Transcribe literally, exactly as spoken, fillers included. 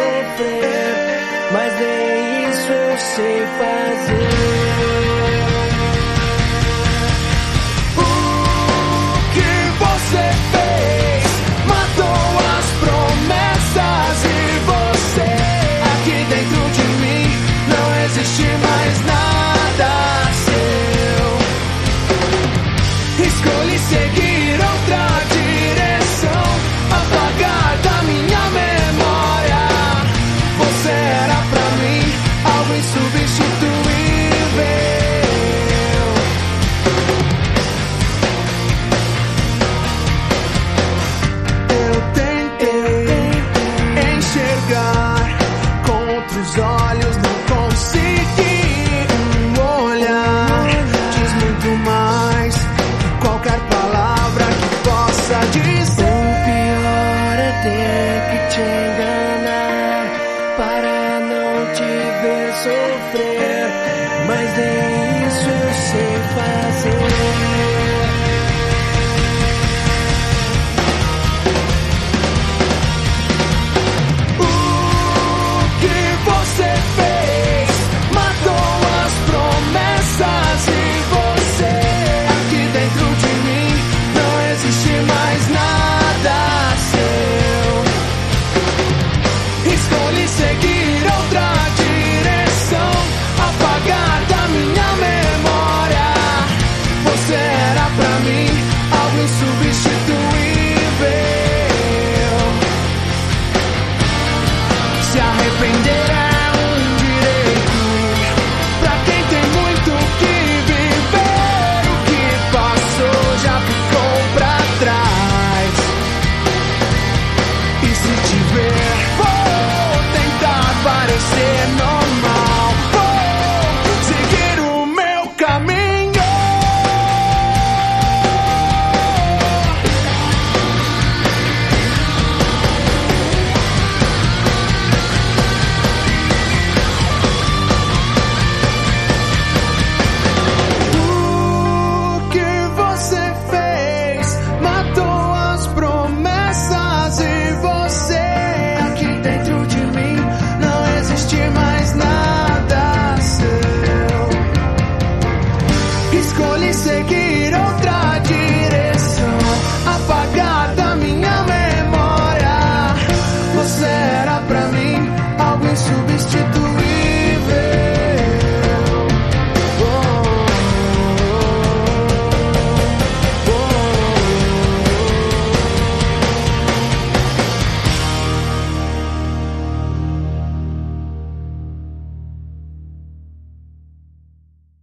sofrer, mas nem isso eu sei fazer. Escolhi seguir outra direção, apagar da minha memória. Você era pra mim algo insubstituível. Eu tentei enxergar com outros olhos, não consegui. Um olhar diz muito mais. Qualquer palavra que possa dizer. O pior é ter que te enganar para não te ver sofrer, mas nem isso eu sei fazer.